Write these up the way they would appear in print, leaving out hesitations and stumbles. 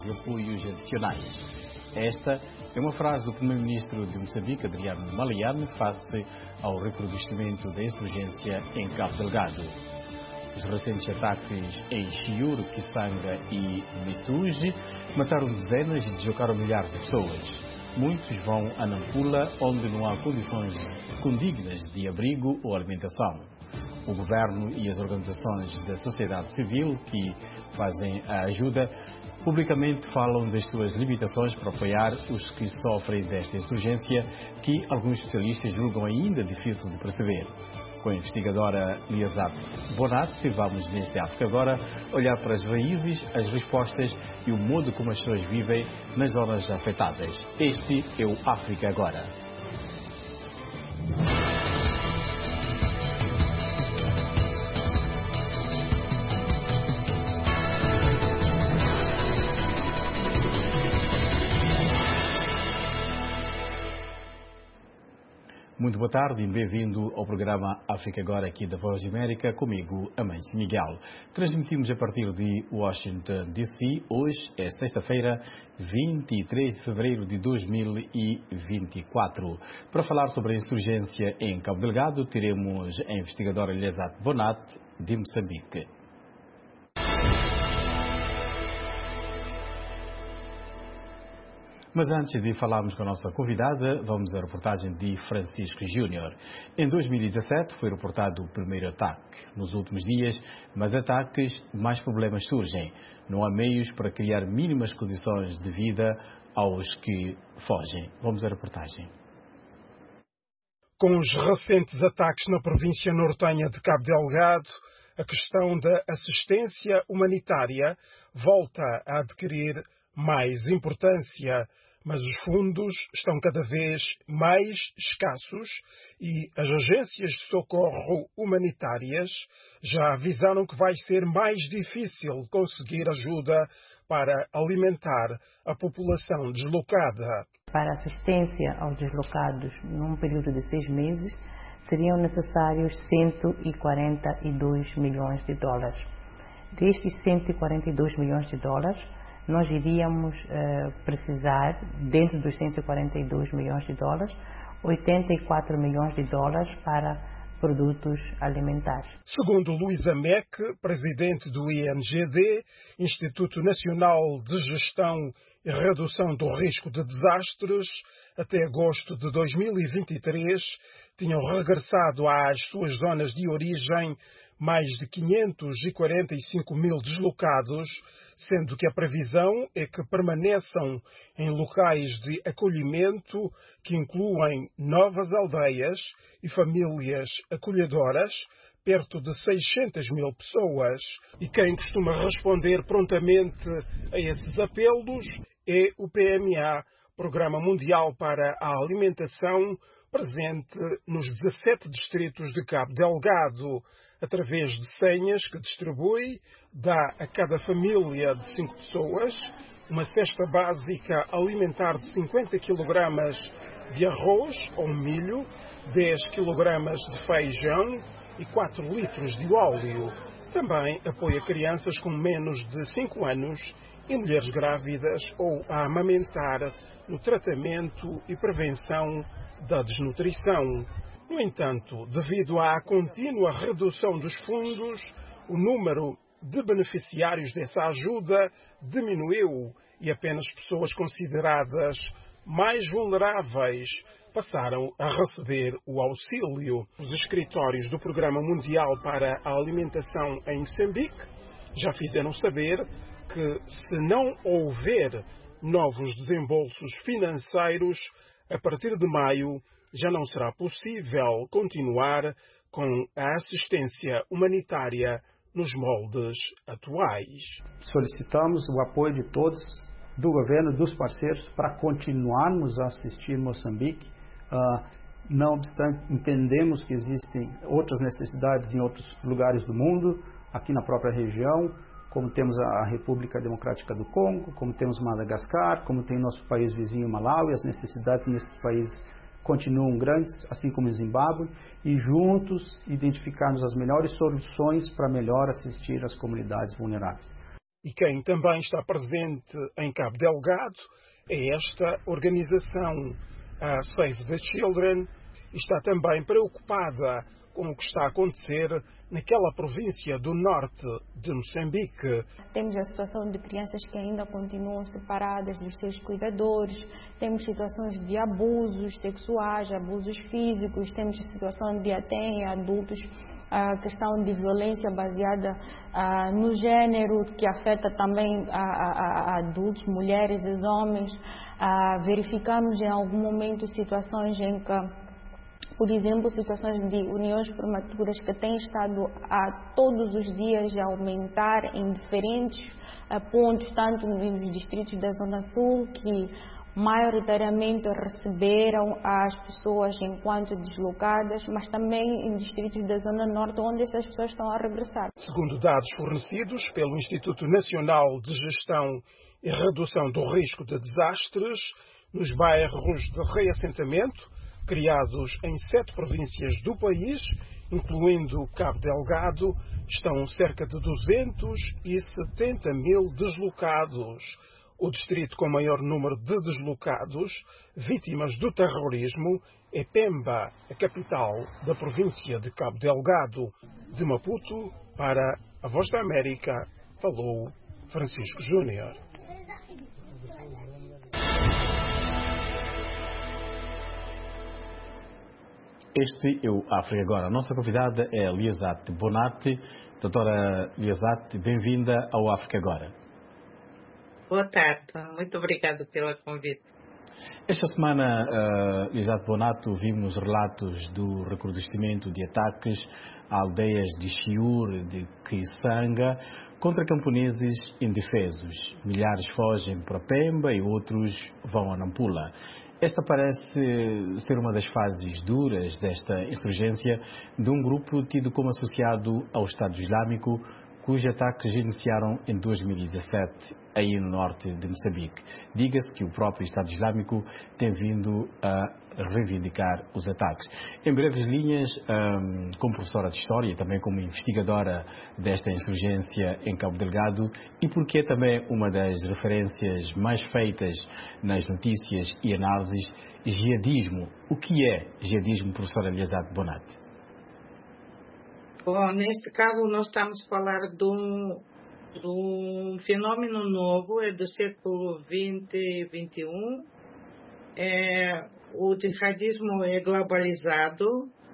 de apoios adicionais. Esta é uma frase do primeiro-ministro de Moçambique, Adriano Maliane, face ao recrudescimento da insurgência em Cabo Delgado. Os recentes ataques em Chiuru, Kisanga e Mituge mataram dezenas e deslocaram milhares de pessoas. Muitos vão a Nampula, onde não há condições condignas de abrigo ou alimentação. O governo e as organizações da sociedade civil que fazem a ajuda publicamente falam das suas limitações para apoiar os que sofrem desta insurgência, que alguns especialistas julgam ainda difícil de perceber. Com a investigadora Liazat Bonat, vamos neste África Agora olhar para as raízes, as respostas e o modo como as pessoas vivem nas zonas afetadas. Este é o África Agora. Muito boa tarde e bem-vindo ao programa África Agora aqui da Voz de América, comigo, Amâncio Miguel. Transmitimos a partir de Washington, D.C. Hoje é sexta-feira, 23 de fevereiro de 2024. Para falar sobre a insurgência em Cabo Delgado, teremos a investigadora Liazat Bonat, de Moçambique. Mas antes de falarmos com a nossa convidada, vamos à reportagem de Francisco Júnior. Em 2017 foi reportado o primeiro ataque. Nos últimos dias, mais ataques, mais problemas surgem. Não há meios para criar mínimas condições de vida aos que fogem. Vamos à reportagem. Com os recentes ataques na província nortenha de Cabo Delgado, a questão da assistência humanitária volta a adquirir mais importância, mas os fundos estão cada vez mais escassos e as agências de socorro humanitárias já avisaram que vai ser mais difícil conseguir ajuda para alimentar a população deslocada. Para assistência aos deslocados num período de 6 meses, seriam necessários 142 milhões de dólares. Destes 142 milhões de dólares, nós iríamos precisar, dentro dos 142 milhões de dólares, 84 milhões de dólares para produtos alimentares. Segundo Luísa Meck, presidente do INGD, Instituto Nacional de Gestão e Redução do Risco de Desastres, até agosto de 2023, tinham regressado às suas zonas de origem mais de 545 mil deslocados, sendo que a previsão é que permaneçam em locais de acolhimento que incluem novas aldeias e famílias acolhedoras, perto de 600 mil pessoas. E quem costuma responder prontamente a esses apelos é o PMA, Programa Mundial para a Alimentação, presente nos 17 distritos de Cabo Delgado, através de senhas que distribui, dá a cada família de 5 pessoas uma cesta básica alimentar de 50 kg de arroz ou milho, 10 kg de feijão e 4 litros de óleo. Também apoia crianças com menos de 5 anos e mulheres grávidas ou a amamentar no tratamento e prevenção da desnutrição. No entanto, devido à contínua redução dos fundos, o número de beneficiários dessa ajuda diminuiu e apenas pessoas consideradas mais vulneráveis passaram a receber o auxílio. Os escritórios do Programa Mundial para a Alimentação em Moçambique já fizeram saber que, se não houver novos desembolsos financeiros, a partir de maio já não será possível continuar com a assistência humanitária nos moldes atuais. Solicitamos o apoio de todos, do governo, dos parceiros, para continuarmos a assistir Moçambique. Não obstante, entendemos que existem outras necessidades em outros lugares do mundo, aqui na própria região, como temos a República Democrática do Congo, como temos Madagascar, como tem nosso país vizinho Malawi. As necessidades nesses países continuam grandes, assim como o Zimbábue, e juntos identificarmos as melhores soluções para melhor assistir as comunidades vulneráveis. E quem também está presente em Cabo Delgado é esta organização, a Save the Children, e está também preocupada com o que está a acontecer naquela província do norte de Moçambique. Temos a situação de crianças que ainda continuam separadas dos seus cuidadores, temos situações de abusos sexuais, abusos físicos, temos a situação de até em adultos, a questão de violência baseada no gênero, que afeta também a adultos, mulheres e homens. Verificamos em algum momento situações em que, por exemplo, situações de uniões prematuras que têm estado a todos os dias a aumentar em diferentes pontos, tanto nos distritos da Zona Sul, que maioritariamente receberam as pessoas enquanto deslocadas, mas também em distritos da Zona Norte, onde essas pessoas estão a regressar. Segundo dados fornecidos pelo Instituto Nacional de Gestão e Redução do Risco de Desastres, nos bairros de reassentamento, criados em 7 províncias do país, incluindo Cabo Delgado, estão cerca de 270 mil deslocados. O distrito com maior número de deslocados, vítimas do terrorismo, é Pemba, a capital da província de Cabo Delgado. De Maputo, para a Voz da América, falou Francisco Júnior. Este é o África Agora. A nossa convidada é Liazate Bonatti. Doutora Liazate, bem-vinda ao África Agora. Boa tarde, muito obrigada pelo convite. Esta semana, Liazate Bonatti, vimos relatos do recrudescimento de ataques a aldeias de Chiur, de Kisanga, contra camponeses indefesos. Milhares fogem para Pemba e outros vão a Nampula. Esta parece ser uma das fases duras desta insurgência de um grupo tido como associado ao Estado Islâmico, cujos ataques iniciaram em 2017, aí no norte de Moçambique. Diga-se que o próprio Estado Islâmico tem vindo a reivindicar os ataques. Em breves linhas, como professora de História e também como investigadora desta insurgência em Cabo Delgado, e porque é também uma das referências mais feitas nas notícias e análises, jihadismo. O que é jihadismo, professora Liazate Bonatti? Bom, neste caso nós estamos a falar de um fenômeno novo, é do século XX e XXI. O jihadismo é globalizado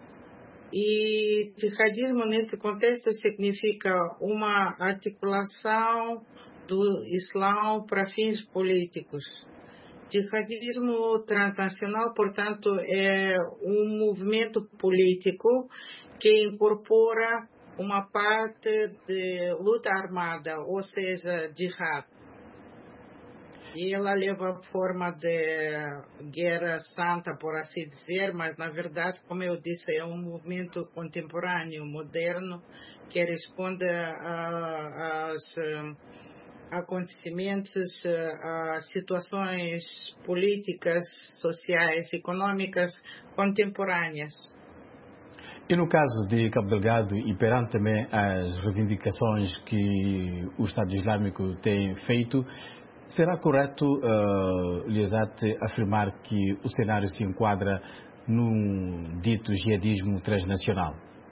e jihadismo neste contexto significa uma articulação do Islã para fins políticos. Jihadismo transnacional, portanto, é um movimento político que incorpora uma parte de luta armada, ou seja, jihad. E ela leva a forma de guerra santa, por assim dizer, mas na verdade, como eu disse, é um movimento contemporâneo, moderno, que responde aos acontecimentos, a situações políticas, sociais, econômicas contemporâneas. E no caso de Cabo Delgado, e perante também as reivindicações que o Estado Islâmico tem feito, será correto, Liazate, afirmar que o cenário se enquadra num dito jihadismo transnacional?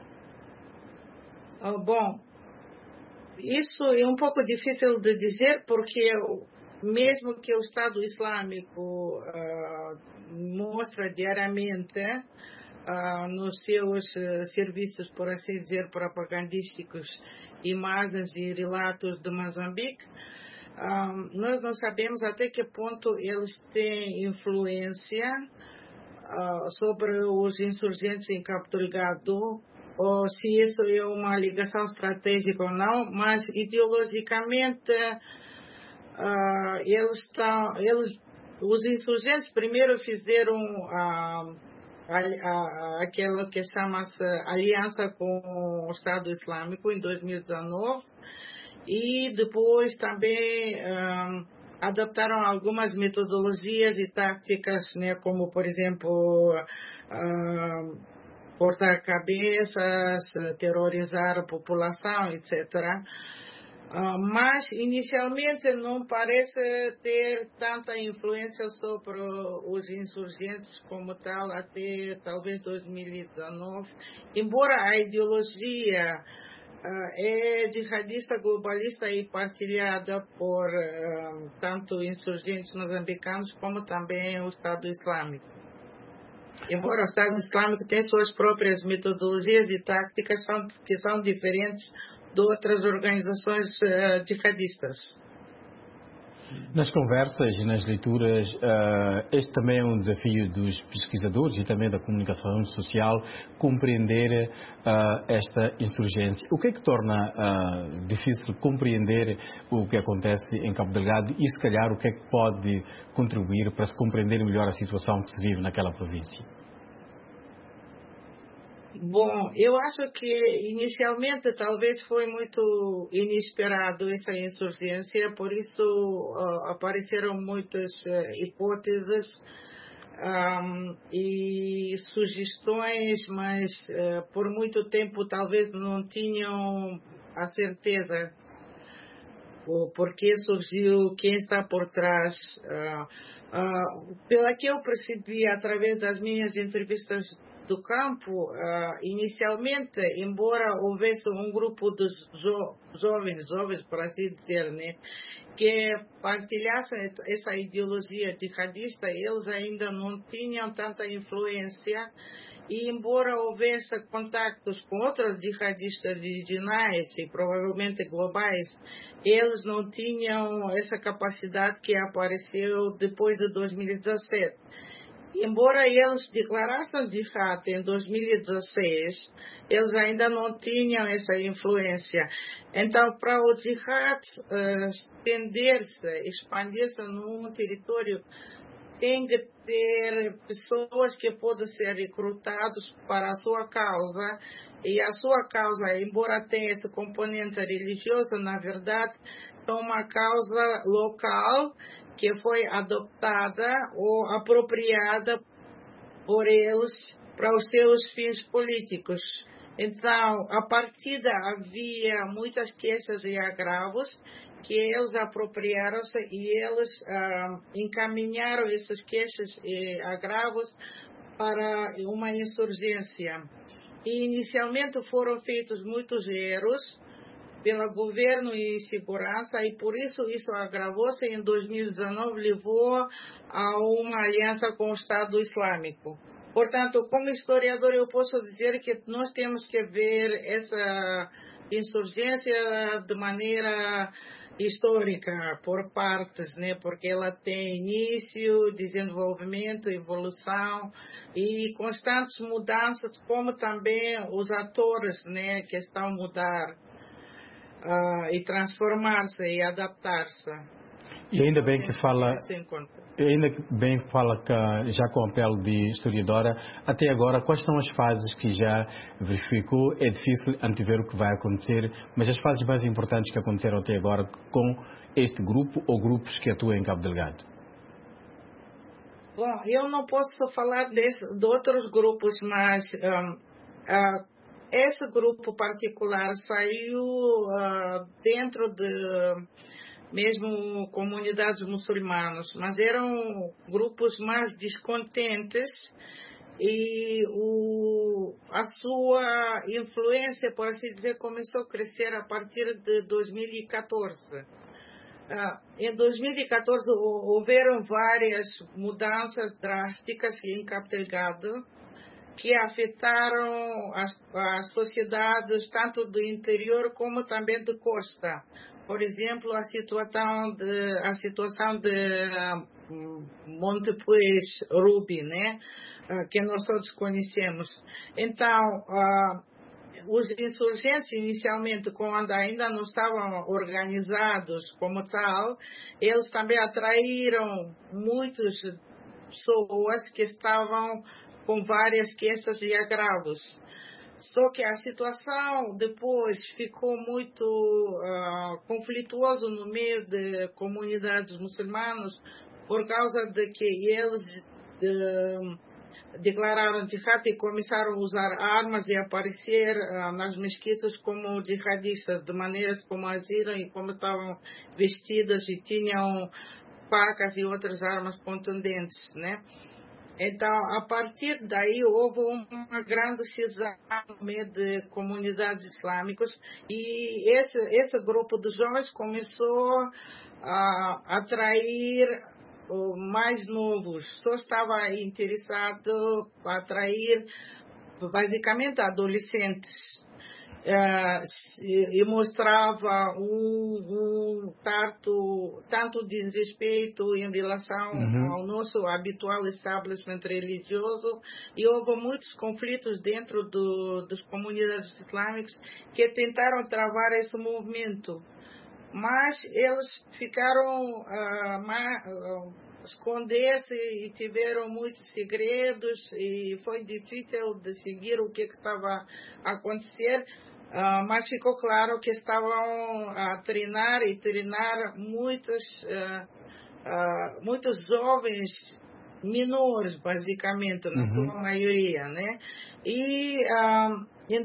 Bom, isso é um pouco difícil de dizer, porque mesmo que o Estado Islâmico mostra diariamente nos seus serviços, por assim dizer, propagandísticos, imagens e relatos de Moçambique, nós não sabemos até que ponto eles têm influência sobre os insurgentes em Cabo Delgado, ou se isso é uma ligação estratégica ou não, mas ideologicamente os insurgentes primeiro fizeram aquilo que chama-se aliança com o Estado Islâmico em 2019 e depois também adaptaram algumas metodologias e táticas, né, como por exemplo cortar cabeças, terrorizar a população, etc. Mas inicialmente não parece ter tanta influência sobre os insurgentes como tal até talvez 2019, embora a ideologia é jihadista globalista e partilhada por tanto insurgentes moçambicanos como também o Estado Islâmico. Embora o Estado Islâmico tenha suas próprias metodologias e táticas que são diferentes de outras organizações jihadistas. Nas conversas e nas leituras, este também é um desafio dos pesquisadores e também da comunicação social, compreender esta insurgência. O que é que torna difícil compreender o que acontece em Cabo Delgado e, se calhar, o que é que pode contribuir para se compreender melhor a situação que se vive naquela província? Bom, eu acho que inicialmente talvez foi muito inesperado essa insurgência, por isso apareceram muitas hipóteses e sugestões, mas por muito tempo talvez não tinham a certeza o porquê surgiu, quem está por trás. Pela que eu percebi através das minhas entrevistas do campo, inicialmente, embora houvesse um grupo de jovens, por assim dizer, né, que partilhassem essa ideologia jihadista, eles ainda não tinham tanta influência, e embora houvesse contactos com outros jihadistas regionais e provavelmente globais, eles não tinham essa capacidade que apareceu depois de 2017. Embora eles declarassem jihad em 2016, eles ainda não tinham essa influência. Então, para o jihad expandir-se num território, tem que ter pessoas que podem ser recrutadas para a sua causa. E a sua causa, embora tenha esse componente religioso, na verdade, é uma causa local que foi adoptada ou apropriada por eles para os seus fins políticos. Então, a partida havia muitas queixas e agravos que eles apropriaram-se e eles encaminharam essas queixas e agravos para uma insurgência. E inicialmente foram feitos muitos erros pelo governo e segurança, e por isso agravou-se em 2019, levou a uma aliança com o Estado Islâmico. Portanto, como historiador, eu posso dizer que nós temos que ver essa insurgência de maneira histórica, por partes, né? Porque ela tem início, desenvolvimento, evolução e constantes mudanças, como também os atores, né, que estão a mudar e transformar-se e adaptar-se. E ainda bem que fala que, já com a pele de historiadora, até agora, quais são as fases que já verificou? É difícil antever o que vai acontecer, mas as fases mais importantes que aconteceram até agora com este grupo ou grupos que atuam em Cabo Delgado? Bom, eu não posso falar de outros grupos, mas esse grupo particular saiu dentro de mesmo comunidades muçulmanas, mas eram grupos mais descontentes e a sua influência, por assim dizer, começou a crescer a partir de 2014. Em 2014 houveram várias mudanças drásticas em Cabo Delgado que afetaram as sociedades tanto do interior como também de costa. Por exemplo, a situação de Montepuez Ruby, né, que nós todos conhecemos. Então, os insurgentes inicialmente, quando ainda não estavam organizados como tal, eles também atraíram muitas pessoas que estavam com várias queixas e agravos. Só que a situação depois ficou muito conflituosa no meio de comunidades muçulmanas por causa de que eles declararam jihad e começaram a usar armas e aparecer nas mesquitas como jihadistas, de maneiras como agiram e como estavam vestidas e tinham facas e outras armas contundentes, né? Então, a partir daí, houve uma grande cisão no meio de comunidades islâmicas e esse grupo de jovens começou a atrair mais novos. Só estava interessado para atrair, basicamente, adolescentes. E mostrava tanto desrespeito em relação ao nosso habitual establishment religioso, e houve muitos conflitos dentro das comunidades islâmicas que tentaram travar esse movimento, mas eles ficaram esconder-se e tiveram muitos segredos e foi difícil de seguir o que estava a acontecer. Mas ficou claro que estavam a treinar muitos jovens menores, basicamente, na sua maioria, né? E em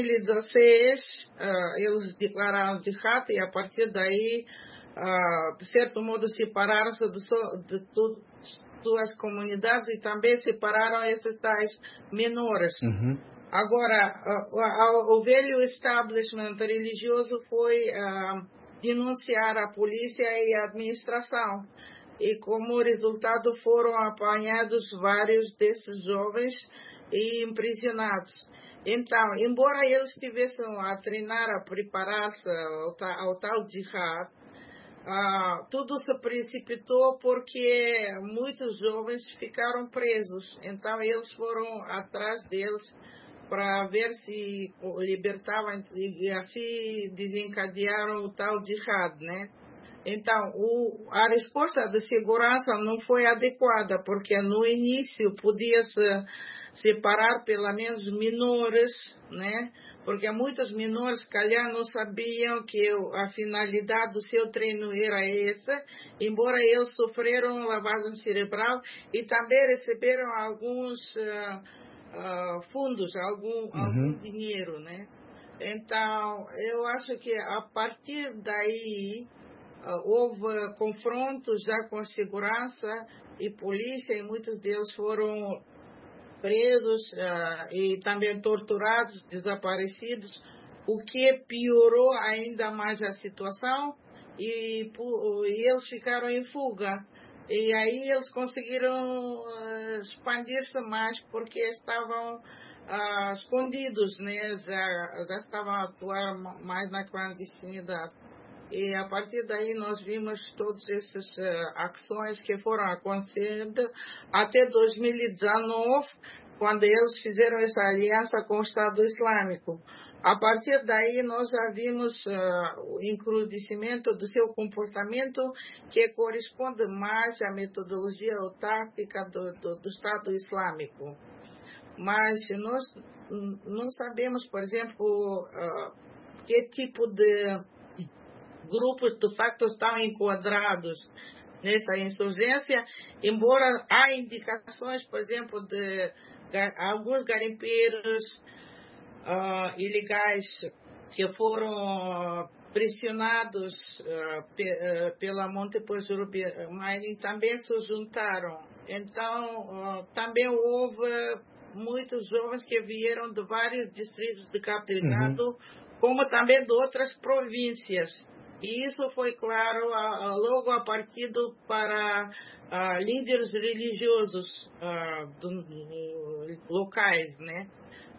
2016 eles declararam jihad e a partir daí, de certo modo, separaram-se de suas comunidades e também separaram esses tais menores. Agora, o velho establishment religioso foi denunciar a polícia e a administração. E como resultado foram apanhados vários desses jovens e imprisionados. Então, embora eles estivessem a treinar, a preparar-se ao tal jihad, tudo se precipitou porque muitos jovens ficaram presos. Então, eles foram atrás deles para ver se libertavam e assim desencadearam o tal jihad, né? Então, a resposta de segurança não foi adequada, porque no início podia-se separar pelo menos menores, né? Porque muitos menores, calhar, não sabiam que a finalidade do seu treino era essa, embora eles sofreram lavagem cerebral e também receberam alguns fundos, algum dinheiro, né? Então, eu acho que a partir daí houve confrontos já com a segurança e polícia e muitos deles foram presos e também torturados, desaparecidos, o que piorou ainda mais a situação e eles ficaram em fuga. E aí eles conseguiram expandir-se mais porque estavam escondidos, né? Já estavam a atuar mais na clandestinidade. E a partir daí nós vimos todas essas ações que foram acontecendo até 2019, quando eles fizeram essa aliança com o Estado Islâmico. A partir daí nós já vimos o encrudecimento do seu comportamento, que corresponde mais à metodologia ou tática do Estado Islâmico. Mas nós não sabemos, por exemplo, que tipo de grupos de facto estão enquadrados nessa insurgência, embora há indicações, por exemplo, de alguns garimpeiros ilegais que foram pressionados pela Montepozoro Mining também se juntaram. Então, também houve muitos jovens que vieram de vários distritos de Cabo Delgado, como também de outras províncias. E isso foi claro logo a partir para líderes religiosos locais, né?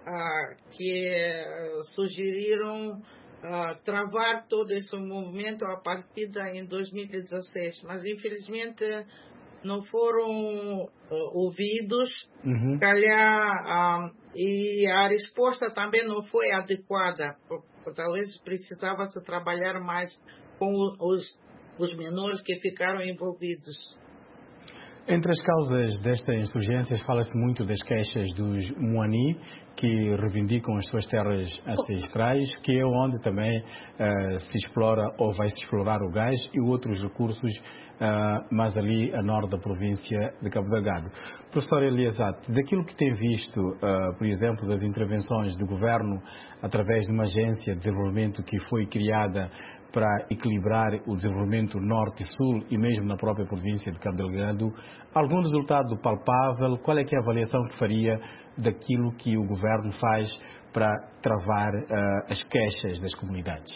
Que sugeriram travar todo esse movimento a partir em 2016. Mas, infelizmente, não foram ouvidos, calhar, e a resposta também não foi adequada. Talvez precisava-se trabalhar mais com os menores que ficaram envolvidos. Entre as causas desta insurgência fala-se muito das queixas dos Moani, que reivindicam as suas terras ancestrais, que é onde também se explora ou vai se explorar o gás e outros recursos, mas ali a norte da província de Cabo Delgado. Professor Eliasat, daquilo que tem visto, por exemplo, das intervenções do governo através de uma agência de desenvolvimento que foi criada para equilibrar o desenvolvimento norte e sul e mesmo na própria província de Cabo Delgado, algum resultado palpável? Qual é que é a avaliação que faria daquilo que o governo faz para travar as queixas das comunidades?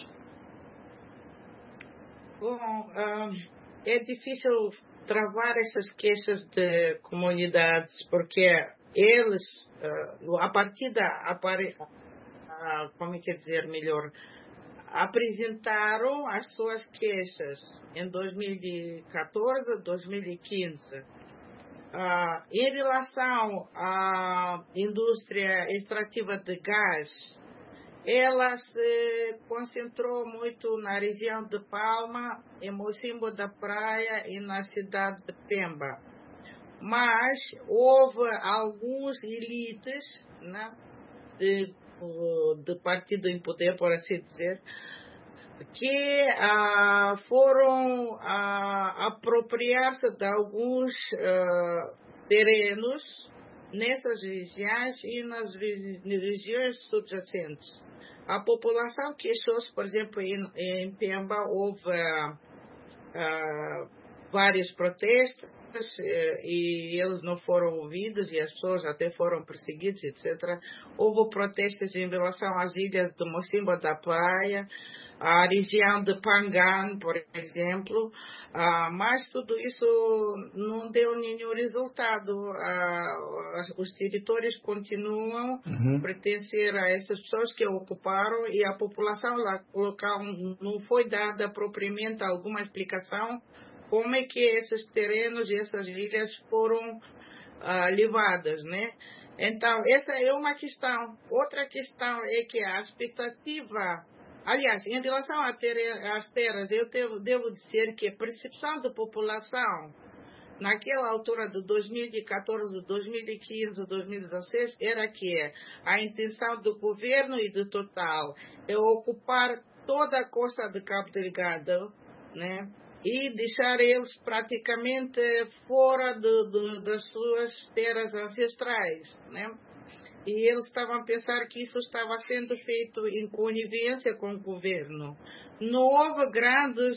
Bom, é difícil travar essas queixas de comunidades porque eles, a partir da, como é que dizer melhor, apresentaram as suas queixas em 2014, 2015. Em relação à indústria extrativa de gás, ela se concentrou muito na região de Palma, em Mocimbo da Praia e na cidade de Pemba. Mas houve alguns elites, né, de partido em poder, por assim dizer, que foram apropriar-se de alguns terrenos nessas regiões e nas regiões subjacentes. A população queixou-se, por exemplo, em Pemba houve vários protestos e eles não foram ouvidos e as pessoas até foram perseguidas, etc. Houve protestos em relação às ilhas de Mocimbo da Praia, a região de Pangan, por exemplo, mas tudo isso não deu nenhum resultado. Os territórios continuam a pertencer a essas pessoas que ocuparam e a população local não foi dada propriamente alguma explicação como é que esses terrenos e essas ilhas foram levadas, né? Então, essa é uma questão. Outra questão é que a expectativa, aliás, em relação às terras, eu devo dizer que a percepção da população naquela altura de 2014, 2015, 2016 era que a intenção do governo e do Total é ocupar toda a costa de Cabo Delgado, né? E deixar eles praticamente fora das suas terras ancestrais, né? E eles estavam a pensar que isso estava sendo feito em conivência com o governo. Não houve grandes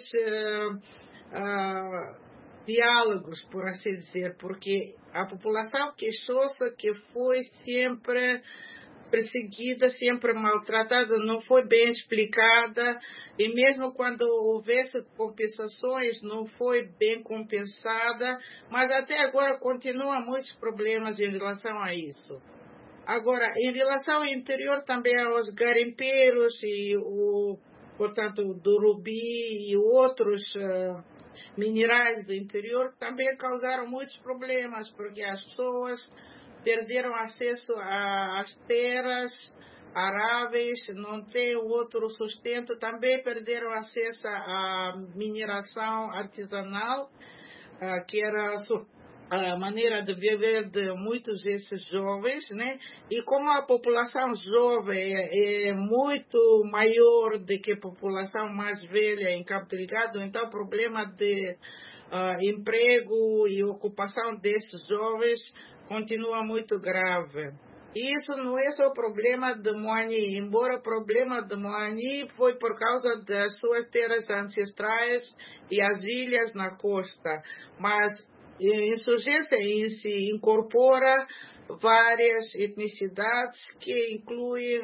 diálogos, por assim dizer, porque a população queixou-se que foi sempre perseguida, sempre maltratada, não foi bem explicada, e mesmo quando houvesse compensações, não foi bem compensada, mas até agora continuam muitos problemas em relação a isso. Agora, em relação ao interior também aos garimpeiros e portanto, do rubi e outros minerais do interior também causaram muitos problemas, porque as pessoas perderam acesso às terras aráveis, não têm outro sustento, também perderam acesso à mineração artesanal, que era a maneira de viver de muitos desses jovens, né? E como a população jovem é muito maior do que a população mais velha em Cabo Delgado, então o problema de emprego e ocupação desses jovens continua muito grave. Isso não é só o problema de Moani, embora o problema de Moani foi por causa das suas terras ancestrais e as ilhas na costa, mas a insurgência em si incorpora várias etnicidades que incluem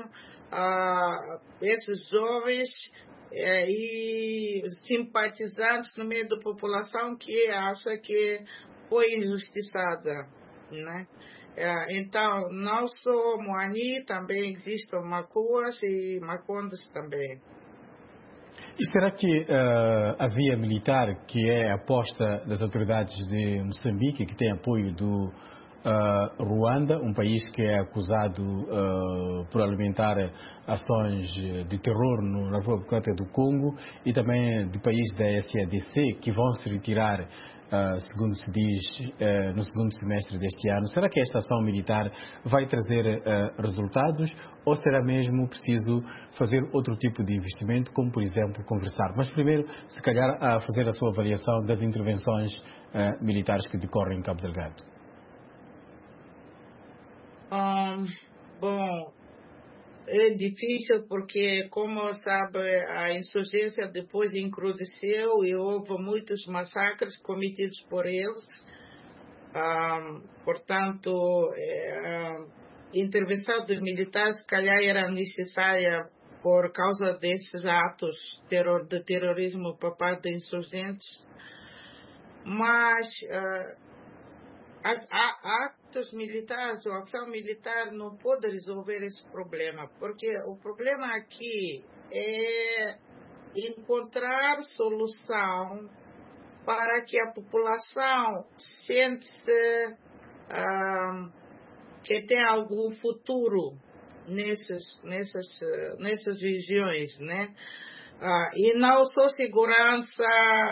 esses jovens e simpatizantes no meio da população que acha que foi injustiçada, né? Então, não só Moani, também existem Macuas e Macondes também. E será que a via militar, que é a aposta das autoridades de Moçambique, que tem apoio do Ruanda, um país que é acusado por alimentar ações de terror na República do Congo, e também do país da SADC, que vão se retirar segundo se diz, no segundo semestre deste ano. Será que esta ação militar vai trazer resultados ou será mesmo preciso fazer outro tipo de investimento, como, por exemplo, conversar? Mas primeiro, se calhar, a fazer a sua avaliação das intervenções militares que decorrem em Cabo Delgado. Bom, é difícil porque, como sabe, a insurgência depois encrudeceu e houve muitos massacres cometidos por eles. Portanto, a intervenção dos militares, se calhar, era necessária por causa desses atos de terrorismo por parte de insurgentes. Mas atos militares ou ação militar não pode resolver esse problema, porque o problema aqui é encontrar solução para que a população sente que tem algum futuro nessas regiões, né? E não só segurança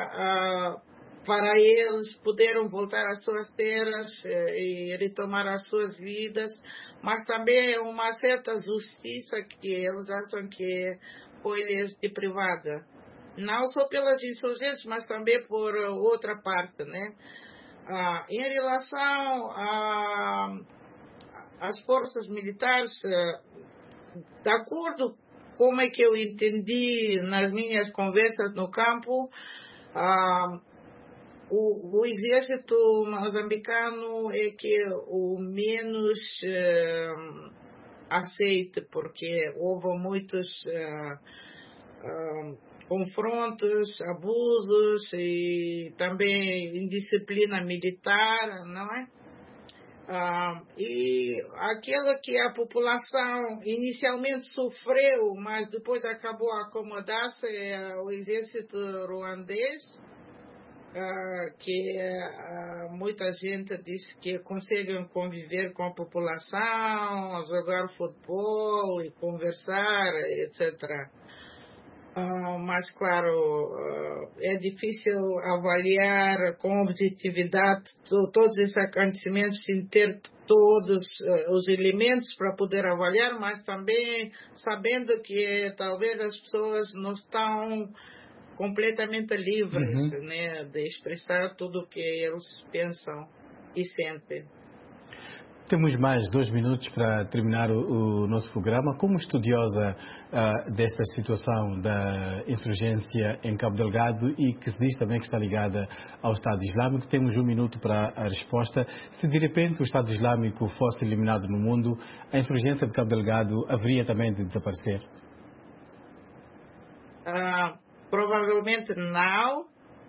para eles poderem voltar às suas terras e retomar as suas vidas, mas também uma certa justiça que eles acham que foi-lhes privada. Não só pelas insurgentes, mas também por outra parte, né? Em relação às forças militares, de acordo com como é que eu entendi nas minhas conversas no campo, o exército moçambicano é que o menos aceita, porque houve muitos confrontos, abusos e também indisciplina militar, não é? E aquilo que a população inicialmente sofreu, mas depois acabou a acomodar-se, é o exército ruandês, que muita gente disse que conseguem conviver com a população, jogar futebol e conversar, etc. Mas, claro, é difícil avaliar com objetividade todos esses acontecimentos sem ter todos os elementos para poder avaliar, mas também sabendo que talvez as pessoas não estão completamente livres, né, de expressar tudo o que eles pensam e sentem. Temos mais 2 minutos para terminar o nosso programa. Como estudiosa desta situação da insurgência em Cabo Delgado e que se diz também que está ligada ao Estado Islâmico, temos 1 minuto para a resposta. Se de repente o Estado Islâmico fosse eliminado no mundo, a insurgência de Cabo Delgado haveria também de desaparecer? Provavelmente não.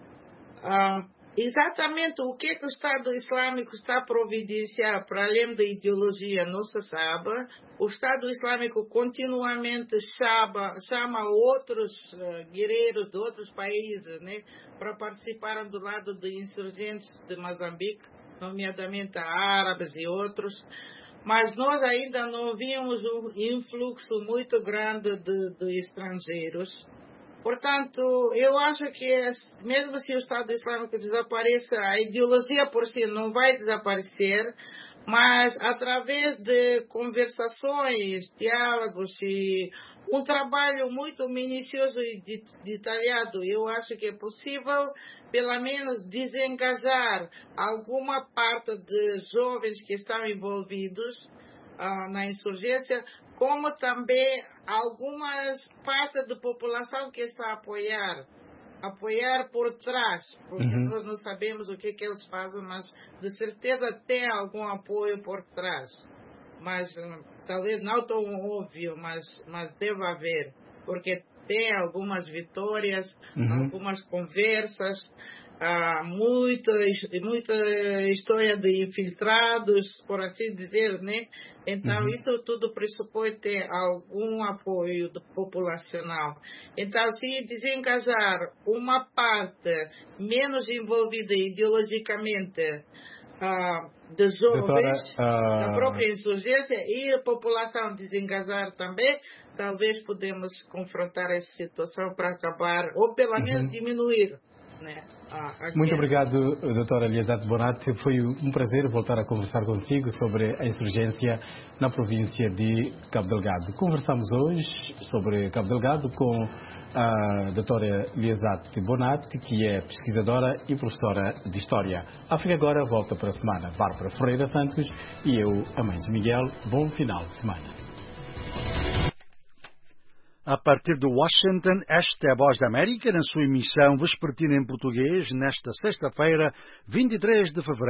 Exatamente o que o Estado Islâmico está a providenciar para além da ideologia não se sabe. O Estado Islâmico continuamente chama outros guerreiros de outros países, né, para participarem do lado de insurgentes de Moçambique, nomeadamente árabes e outros. Mas nós ainda não vimos um influxo muito grande de estrangeiros. Portanto, eu acho que mesmo se o Estado Islâmico desapareça, a ideologia por si não vai desaparecer, mas através de conversações, diálogos e um trabalho muito minucioso e detalhado, eu acho que é possível, pelo menos, desengajar alguma parte de jovens que estão envolvidos na insurgência, como também algumas partes da população que está a apoiar por trás, porque nós não sabemos o que eles fazem, mas de certeza tem algum apoio por trás. Mas talvez não tão óbvio, mas deve haver, porque tem algumas vitórias, algumas conversas, muita história de infiltrados, por assim dizer, né? Então, isso tudo pressupõe ter algum apoio populacional. Então, se desengajar uma parte menos envolvida ideologicamente de jovens, da própria insurgência, e a população desengajar também, talvez podemos confrontar essa situação para acabar, ou pelo menos diminuir né? Muito obrigado, doutora Liesate Bonatti. Foi um prazer voltar a conversar consigo sobre a insurgência na província de Cabo Delgado. Conversamos hoje sobre Cabo Delgado com a doutora Liesate Bonatti, que é pesquisadora e professora de História. A África Agora volta para a semana. Bárbara Ferreira Santos e eu, Amâncio Miguel. Bom final de semana. A partir de Washington, esta é a Voz da América, na sua emissão vespertina em português, nesta sexta-feira, 23 de fevereiro.